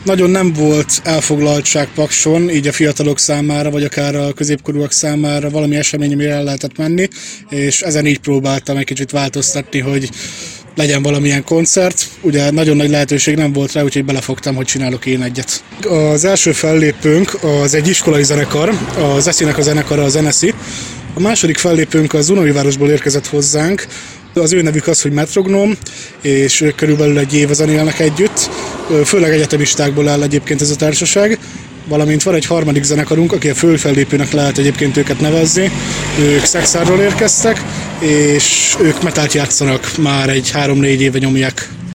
Nagyon nem volt elfoglaltság Pakson, így a fiatalok számára, vagy akár a középkorúak számára valami esemény, amire el lehetett menni, és ezen így próbáltam egy kicsit változtatni, hogy legyen valamilyen koncert. Ugye nagyon nagy lehetőség nem volt rá, úgyhogy belefogtam, hogy csinálok én egyet. Az első fellépőnk az egy iskolai zenekar, az Eszinek a zenekara, az Eneszi. A második fellépőnk az Dunaújvárosból érkezett hozzánk. Az ő nevük az, hogy Metrognóm, és ők körülbelül egy éve zenélnek együtt. Főleg egyetemistákból áll egyébként ez a társaság. Valamint van egy harmadik zenekarunk, aki a főfellépőnek lehet egyébként őket nevezni. Ők Szexárról érkeztek, és ők metált játszanak, már egy 3-4 éve nyomják.